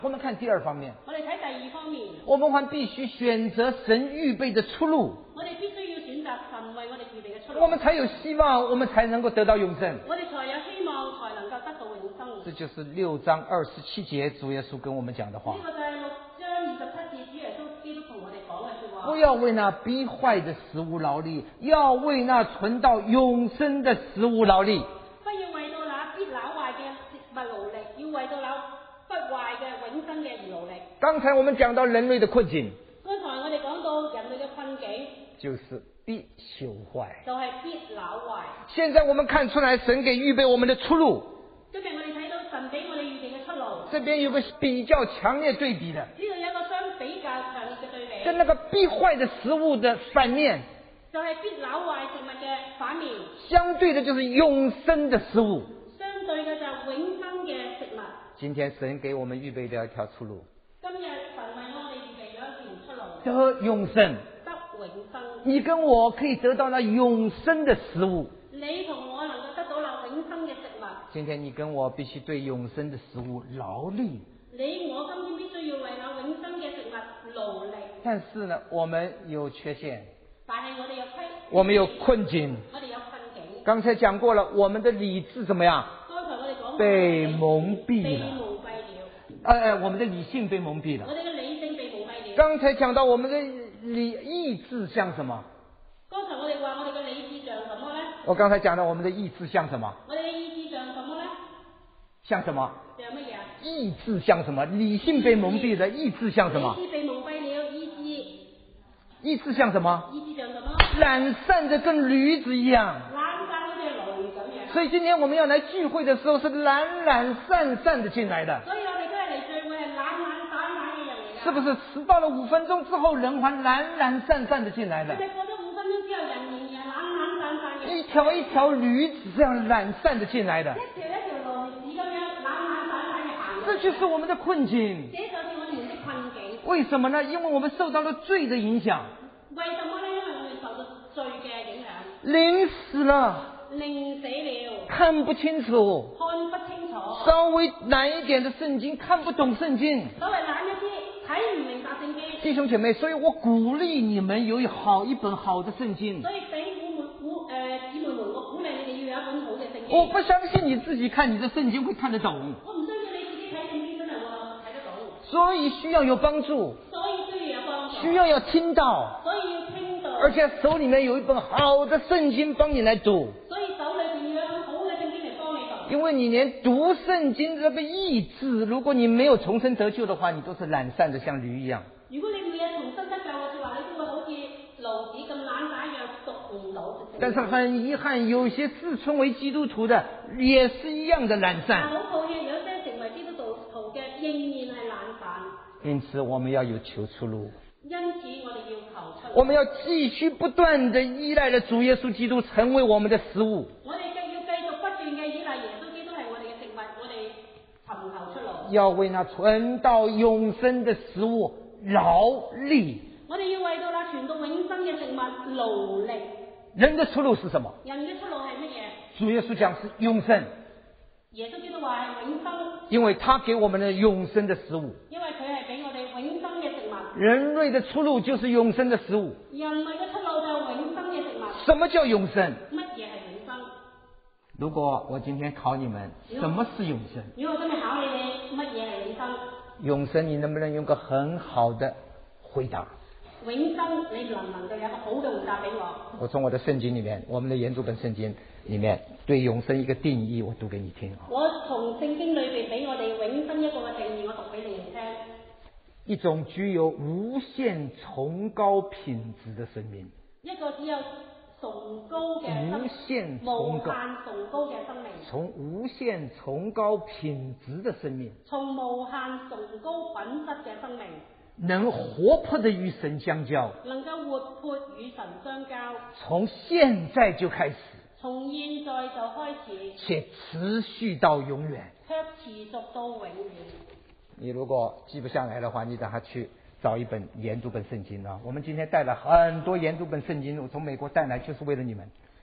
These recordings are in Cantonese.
我们看第二方面， 我哋睇第二方面， 我们还必须选择神预备的出路， 我哋必須要選擇神為我哋預備嘅出路， 我们才有希望，我们才能够得到永生。 我哋才有希望，才能夠得到永生。 这就是6章27节主耶稣跟我们讲的話。 呢個就係6章27節主耶穌基督同我哋講嘅說話。 不要為那逼壞的食物勞力，要為那存到永生的食物勞力。 不要為到那必朽壞嘅食物勞力，要為到那不壞嘅永生嘅而勞力。 剛才我們講到人類的困境， 剛才我哋講到人類嘅困境， 就是必朽壞， 就係必朽壞。 現在我們看出來神給預備我們的出路。 今日我哋睇到神俾我哋預備嘅出路。 這邊有個比較強烈對比的， 呢度有一個相比較強烈嘅對比， 跟那個逼壞的食物的反面， 就係必朽壞食物嘅反面。 相對的就是永生的食物。 相對嘅就係永生嘅食物。 今天神給我們預備的一條出路， 今日神為我哋預備咗一條出路， 得永生。 得永生。 你跟我可以得到那永生的食物。 你同我能夠得到那永生嘅食物。 今天你跟我必須對永生的食物勞力。 你我今天必須要為那永生嘅食物勞力。 但是呢，我們有缺陷， 但係我哋有我們有困境。 我哋有困境。 剛才講過了，我們的理智怎麼樣？ 剛才我哋講被蒙蔽被了。 蒙蔽了。 我們的理性被蒙蔽了。 我哋嘅理性被蒙蔽了。 剛才講到我們的意志像什麼？ 剛才我哋話我哋嘅理智像什麼呢？ 我剛才講到我們的意志像什麼？ 我哋嘅意志像什麼呢？ 像什麼？ 像乜嘢啊？ 意志像什麼？理性被蒙蔽了，意志像什麼？ 理智被蒙蔽了， 意志像什麼？ 意志像什麼？ 懶散的跟驢子一樣。 懶散好似驢咁樣。 所以今天我們要來聚會的時候是懶懶散散的進來的。 所以我哋今日嚟聚會係懶懶散散嘅人嚟㗎。 是不是遲到了5分鐘之後，人還懶懶散散的進來的？ 過咗5分鐘之後，人仍然係懶懶散散嘅。 一條一條驢子這樣懶散的進來的。 一條驢子咁樣懶懶散散嘅行。 這就是我們的困境。 這就是我們的困境。 為什麼呢？因為我們受到了罪的影響。 為什麼呢？因為我們受到罪嘅影響。 靈死了。 靈死了。 看不清楚。 看不清楚。 稍微難一點的聖經看不懂聖經。 稍微懶一啲，睇唔明白聖經。 弟兄姐妹，所以我鼓勵你們有一本好的聖經。 所以俾姊妹們，我鼓勵你哋要有一本好嘅聖經。 我不相信你自己看你的聖經會看得懂。 我唔相信你自己睇聖經真係會睇得懂。 所以需要有幫助。 所以需要有幫助。 需要聽到。 所以要聽到。 而且手裡面有一本好的聖經幫你來讀。 所以手裏邊要有一本好嘅聖經嚟幫你讀。 因為你連讀聖經這個意志，如果你沒有重生得救的話，你都是懶散的像驢一樣。 如果你冇重生得救嘅說話，你都會好似驢子咁懶散一樣讀唔到。 但是很遺憾，有些自稱為基督徒的也是一樣的懶散。 好抱歉，有些成為基督徒嘅仍然係懶散。 因此我們要有求出路。 因此我哋要求出路。 我們要繼續不斷地依賴着主耶穌基督成為我們的食物。 我哋要繼續不斷嘅依賴耶穌基督係我哋嘅食物，我哋尋求出路。 要為那存到永生的食物勞力。 我哋要為到那傳到永生嘅食物勞力。 人的出路是什麼？ 人嘅出路係乜嘢？ 主耶穌講是永生。 耶穌基督話係永生。 因為他給我們的永生的食物。 因為佢係俾我哋永生嘅食物。 人類的出路就是永生的食物。 人類嘅出路就係永生嘅食物。 什麼叫永生？ 乜嘢係永生？ 如果我今天考你們，什麼是永生？ 如果我今日考你哋，乜嘢係永生？ 永生你能不能用個很好的回答？ 永生你能唔能夠有一個好嘅回答俾我？ 我從我的聖經裡面，我們的研讀本聖經裡面對永生一個定義，我讀給你聽。 我從聖經裏邊俾我哋永生一個嘅定義，我讀俾你哋聽。 一種具有無限崇高品質的生命。 一個只有崇高嘅生命。 無限崇高嘅生命。 從無限崇高品質的生命。 從無限崇高品質嘅生命。 能活潑地與神相交， 能夠活潑與神相交， 從現在就開始， 從現在就開始， 且持續到永遠， 卻持續到永遠。 你如果記不下來的話，你等下去找一本研讀本聖經啊。我們今天帶了很多研讀本聖經，我從美國帶來就是為了你們。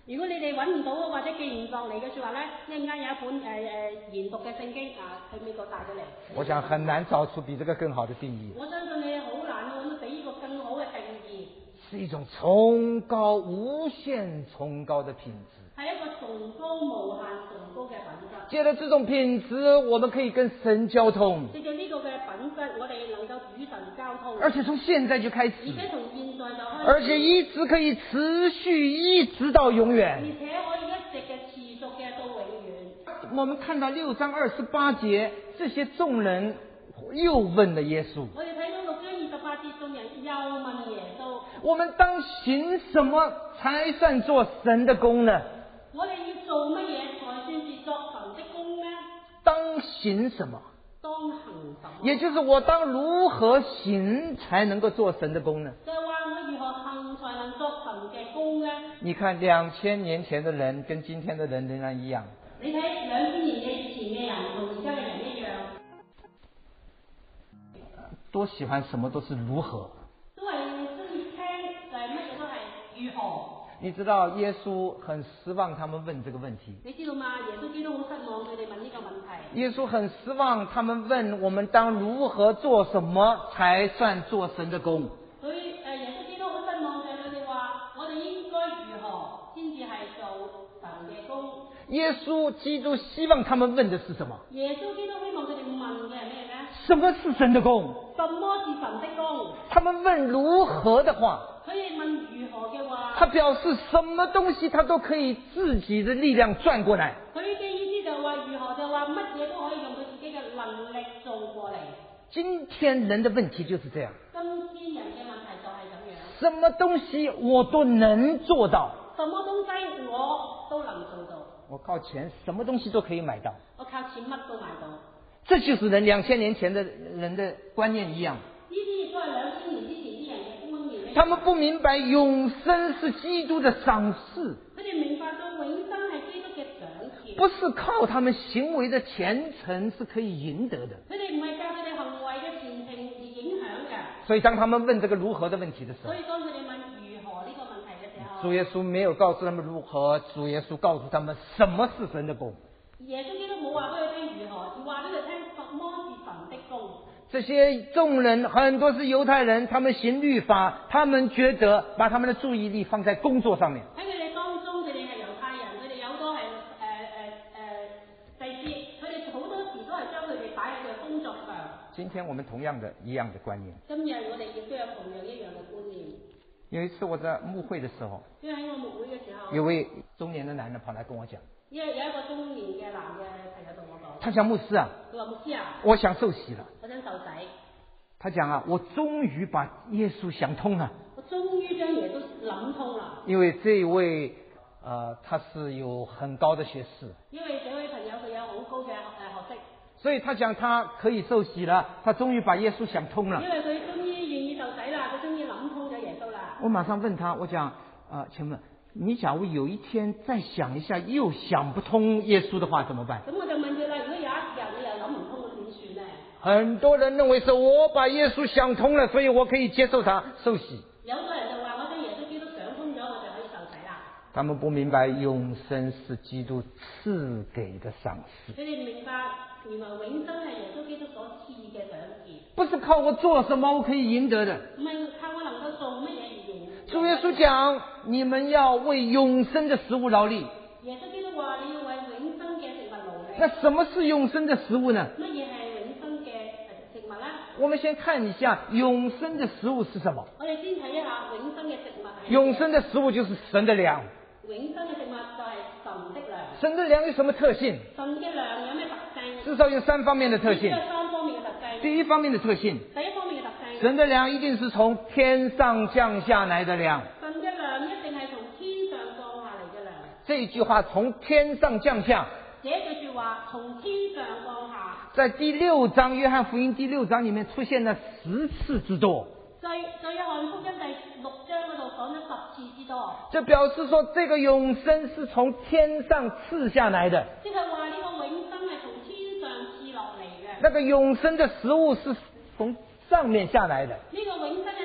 如果你哋揾唔到或者記唔落嚟嘅説話咧，一陣間有一本研讀嘅聖經喺美國帶咗嚟。 我想很難找出比這個更好的定義。 我相信你好難揾到比呢個更好嘅定義。 是一種崇高、無限崇高的品質。 係一個崇高無限崇高嘅品質。 借着這種品質，我們可以跟神交通。 借着呢個嘅品質，我哋能夠與神交通。 而且從現在就開始。 而且從現在就開始。 而且一直可以持續，一直到永遠。 而且可以一直嘅持續嘅到永遠。 我們看到6章28節，這些眾人又問了耶穌。 我哋睇到6章28節，眾人又問耶穌： 我們當行什麼才算做神的工呢？ 我哋要做乜嘢才算是作神的工呢？ 當行什麼？ 當行什麼？ 也就是我當如何行才能夠做神的工呢？ 就係話我如何行才能作神嘅工呢？ 你看2000年前的人跟今天的人仍然一樣。 你睇2000年嘅前嘅人同而家嘅人一樣。 多喜歡什麼都是如何。 都係中意聽就係乜嘢都係如何。 你知道耶穌很失望他們問這個問題。 你知道嗎？耶穌基督好失望佢哋問呢個問題。 耶穌很失望他們問我們當如何做什麼才算做神的工。 耶穌基督好失望佢哋話我哋應該如何先至係做神嘅工。 耶穌基督希望他們問的是什麼？ 耶穌基督希望佢哋問嘅係咩呢？ 什麼是神的工？ 什麼是神的工？ 他們問如何的話， 佢哋問如何嘅話， 他表示什麼東西他都可以自己的力量賺過來。 佢嘅意思就話如何就話乜嘢都可以用佢自己嘅能力做過嚟。 今天人的問題就是這樣。 今天人嘅問題就係咁樣。 什麼東西我都能做到。 什麼東西我都能做到。 我靠錢什麼東西都可以買到。 我靠錢乜都買到。 這就是人2000年前的人的觀念一樣。 呢啲亦都係2000年之前啲人嘅觀念。 他們不明白永生是基督的賞賜。 佢哋明白到永生係基督嘅賞賜。 不是靠他們行為的虔誠是可以贏得的。 佢哋唔係靠佢哋行為嘅虔誠而影響嘅。 所以當他們問這個如何的問題的時候， 所以當佢哋問如何呢個問題嘅時候， 主耶穌沒有告訴他們如何，主耶穌告訴他們什麼是神的工。 耶穌基督冇話俾佢聽如何，而話俾佢聽什麼是神的工。 這些眾人很多是猶太人，他們行律法，他們覺得把他們的注意力放在工作上面。 喺佢哋當中，佢哋係猶太人，佢哋有好多係祭司，佢哋好多時都係將佢哋擺喺佢嘅工作上。 今天我們同樣的一樣的觀念。 今日我哋亦都有同樣一樣嘅觀念。 有一次我在牧會的時候， 因為喺我牧會嘅時候， 有位中年的男人跑來跟我講， 因為有一個中年嘅男嘅朋友同我講， 他講牧師啊， 佢話牧師啊， 我想受洗了。 我想受洗。 他講啊，我終於把耶穌想通了。 我終於將耶穌諗通啦。 因為這一位他是有很高的學識。 因為這位朋友佢有好高嘅學識。 所以他講他可以受洗了，他終於把耶穌想通了。 因為佢終於願意受洗啦，佢終於諗通咗耶穌啦。 我馬上問他，我講請問你假如有一天再想一下又想不通耶穌的話怎麼辦？ 咁我就問佢啦，如果有一日你又諗唔通，咁點算呢？ 很多人認為是我把耶穌想通了，所以我可以接受他受洗。 有個人就話我將耶穌基督想通咗，我就可以受洗啦。 他們不明白永生是基督賜給的賞賜。 佢哋唔明白原來永生係耶穌基督所賜嘅賞賜。 不是靠我做什麼我可以贏得的。 唔係靠我能夠做乜嘢而贏。 主耶穌講，你們要為永生的食物勞力。 耶穌基督話你要為永生嘅食物勞力。 那什麼是永生的食物呢？ 乜嘢係永生嘅食物呢？ 我們先看一下永生的食物是什麼。 我哋先睇一下永生嘅食物係。 永生的食物就是神的糧。 永生嘅食物就係神的糧。 神的糧有什麼特性？ 神嘅糧有咩特性？ 至少有3方面的特性。 有3方面嘅特性。 第一方面的特性， 第一方面嘅特性， 神的糧一定是從天上降下來的糧。 神嘅糧一定係從天上降下嚟嘅糧。 這一句話從天上降下， 這句說話從天上降下， 在第6章約翰福音第6章裡面出現了10次之多。 在約翰福音第6章嗰度講咗10次之多。 這表示說，這個永生是從天上賜下來的。 即係話呢個永生係從天上賜落嚟嘅。 那個永生的食物是從上面下來的。 呢個永生嘅食物就係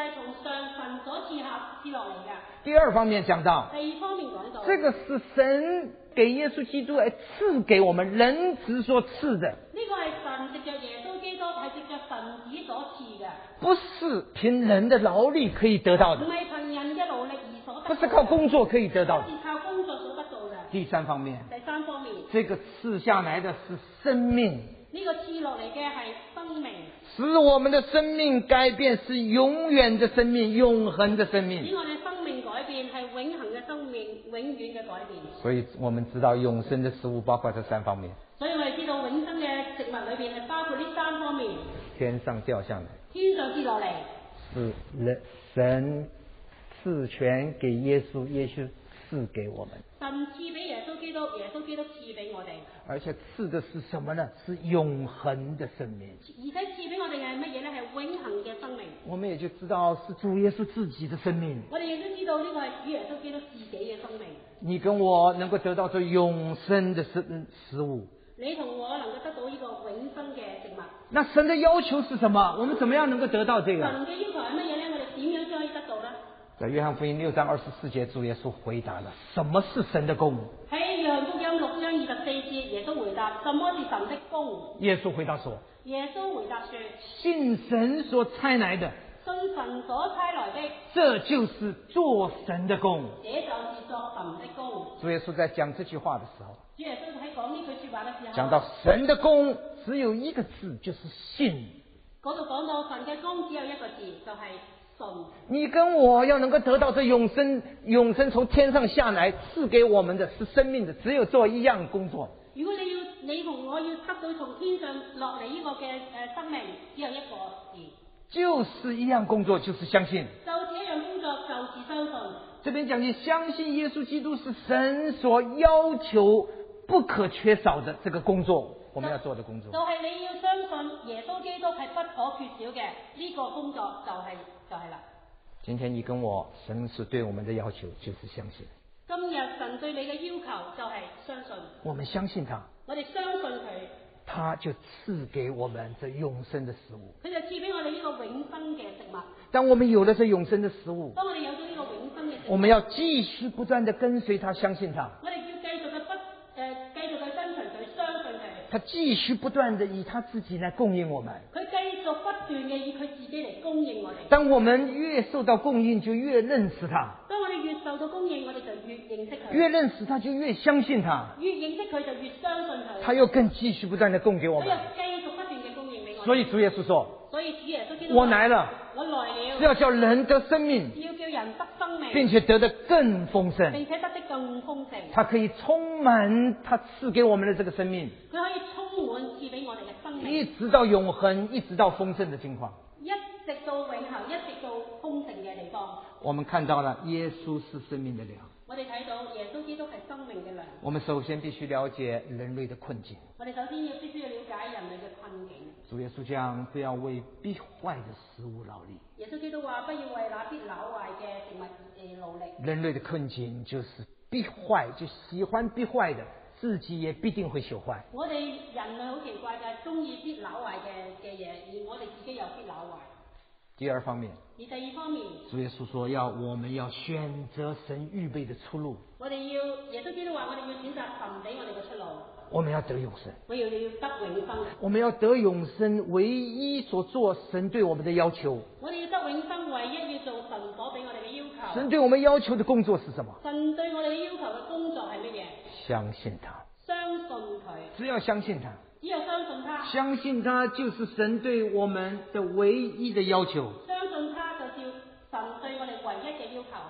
係從上神所賜落嚟嘅。 第二方面講到， 第二方面講到， 這個是神給耶穌基督而賜給我們人子所賜的， 呢個係神藉着耶穌基督係藉着神子所賜嘅， 不是憑人的勞力可以得到的， 唔係憑人嘅勞力而所得到嘅， 不是靠工作可以得到的。 不是靠工作所得到嘅。 第三方面， 第三方面， 這個賜下來的是生命， 呢個賜落嚟嘅係生命， 使我們的生命改變，是永遠的生命，永恆的生命。 使我哋生命改變係永恆嘅生命，永遠嘅改變。 所以我們知道永生的食物包括這三方面。 所以我哋知道永生嘅食物裏邊係包括呢三方面。 天上掉下來， 天上跌落嚟， 是神賜權給耶穌，耶穌賜給我們。 神賜俾耶穌基督，耶穌基督賜俾我哋。 而且賜的是什麼呢？是永恆的生命。 而且賜俾我哋係乜嘢呢？係永恆嘅生命。 我們也就知道是主耶穌自己的生命。 我哋亦都知道呢個係主耶穌基督自己嘅生命。 你跟我能夠得到這永生的食物。 你同我能夠得到呢個永生嘅食物。 那神的要求是什麼？我們怎麼樣能夠得到這個？ 神嘅要求係乜嘢呢？我哋點樣先可以得到呢？ 在約翰福音6章24節，主耶穌回答了什麼是神的工。 喺約翰福音6章24節，耶穌回答：什麼是神的工？ 耶穌回答說： 耶穌回答說： 信神所差來的， 信神所差來的， 這就是做神的工。 這就是作神的工。 主耶穌在講這句話的時候， 主耶穌喺講呢句說話嘅時候， 講到神的工只有一個字，就是信。 嗰度講到神嘅工只有一個字，就係信。 你跟我要能夠得到這永生從天上下來賜給我們的是生命的，只有做一樣工作。 如果你同我要得到從天上落嚟呢個嘅生命，只有一個字， 就是一樣工作，就是相信。 就是一樣工作，就是相信。 這邊講你相信耶穌基督是神所要求不可缺少的這個工作，我們要做的工作。 就係你要相信耶穌基督係不可缺少嘅呢個工作，就係啦。 今天你跟我，神是對我們的要求就是相信。 今日神對你嘅要求就係相信。 我們相信他， 我哋相信佢， 他就賜給我們這永生的食物。 佢就賜俾我哋呢個永生嘅食物。 當我們有了這永生的食物， 當我哋有咗呢個永生嘅食物， 我們要繼續不斷地跟隨他，相信他。 我哋要繼續去跟隨佢，相信佢。 他繼續不斷地以他自己來供應我們。 佢繼續不斷嘅以佢自己嚟供應我哋。 當我們越受到供應，就越認識他。 當我哋越受到供應，我哋就越認識佢。 越認識他，就越相信他。 越認識佢，就越相信佢。 他又更繼續不斷地供給我們。 佢又繼續不斷嘅供應俾我哋。 所以主耶穌說： 所以主耶穌基督， 我來了， 我來了， 是要叫人得生命， 要叫人得生命， 並且得得更豐盛。 並且得的更豐盛。 他可以充滿他賜給我們的這個生命， 佢可以充滿賜俾我哋嘅生命， 一直到永恆，一直到豐盛的境況。 一直到永恆，一直到豐盛嘅地方。 我們看到了耶穌是生命的糧。 我哋睇到耶穌基督係生命嘅糧。 我們首先必須了解人類的困境。 我哋首先必須要了解人類嘅困境。 主耶穌講，不要為必壞的食物勞力。 耶穌基督話：不要為那必朽壞嘅食物而勞力。 人類的困境就是必壞，就喜歡必壞的，自己也必定會朽壞。 我哋人類好奇怪就係中意必朽壞嘅嘢，而我哋自己又必朽壞。 第二方面， 而第二方面， 主耶穌說我們要選擇神預備的出路。 我哋要耶穌基督話：我哋要選擇神俾我哋嘅出路。 我們要得永生， 我要得永生。 我們要得永生，唯一所做神對我們的要求。 我哋要得永生，唯一要做神所俾我哋嘅要求。 神對我們要求的工作是什麼？ 神對我哋嘅要求嘅工作係乜嘢？ 相信他， 相信佢。 只要相信他， 只有相信他， 相信他就是神對我們的唯一的要求。 相信他就是神對我哋唯一嘅要求。